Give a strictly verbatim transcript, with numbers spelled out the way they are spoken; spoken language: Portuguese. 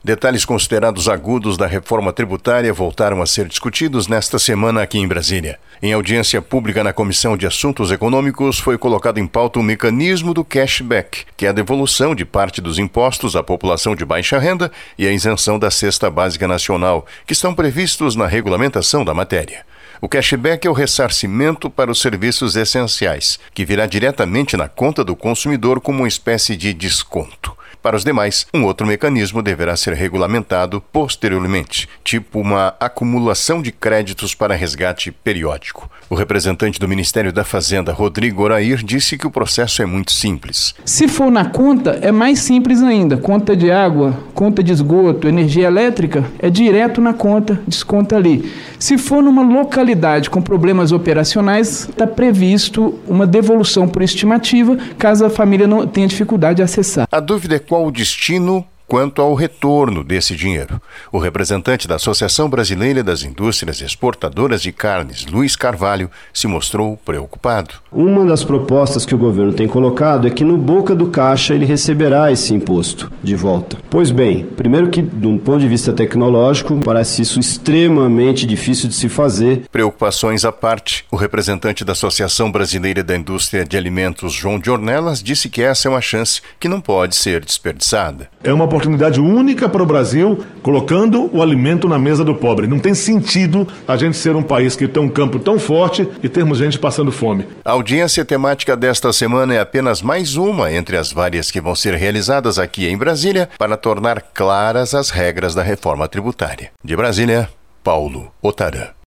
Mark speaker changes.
Speaker 1: Detalhes considerados agudos da reforma tributária voltaram a ser discutidos nesta semana aqui em Brasília. Em audiência pública na Comissão de Assuntos Econômicos, foi colocado em pauta o mecanismo do cashback, que é a devolução de parte dos impostos à população de baixa renda e a isenção da cesta básica nacional, que estão previstos na regulamentação da matéria. O cashback é o ressarcimento para os serviços essenciais, que virá diretamente na conta do consumidor como uma espécie de desconto. Para os demais, um outro mecanismo deverá ser regulamentado posteriormente, tipo uma acumulação de créditos para resgate periódico. O representante do Ministério da Fazenda, Rodrigo Orair, disse que o processo é muito simples.
Speaker 2: Se for na conta, é mais simples ainda. Conta de água, conta de esgoto, energia elétrica, é direto na conta, desconta ali. Se for numa localidade com problemas operacionais, está previsto uma devolução por estimativa, caso a família não tenha dificuldade de acessar.
Speaker 1: A dúvida é qual o destino quanto ao retorno desse dinheiro. O representante da Associação Brasileira das Indústrias Exportadoras de Carnes, Luiz Carvalho, se mostrou preocupado.
Speaker 3: Uma das propostas que o governo tem colocado é que no boca do caixa ele receberá esse imposto de volta. Pois bem, primeiro que, de um ponto de vista tecnológico, parece isso extremamente difícil de se fazer.
Speaker 1: Preocupações à parte, o representante da Associação Brasileira da Indústria de Alimentos, João de Ornelas, disse que essa é uma chance que não pode ser desperdiçada.
Speaker 4: É uma oportunidade única para o Brasil, colocando o alimento na mesa do pobre. Não tem sentido a gente ser um país que tem um campo tão forte e termos gente passando fome.
Speaker 1: A audiência temática desta semana é apenas mais uma entre as várias que vão ser realizadas aqui em Brasília para tornar claras as regras da reforma tributária. De Brasília, Paulo Otarã.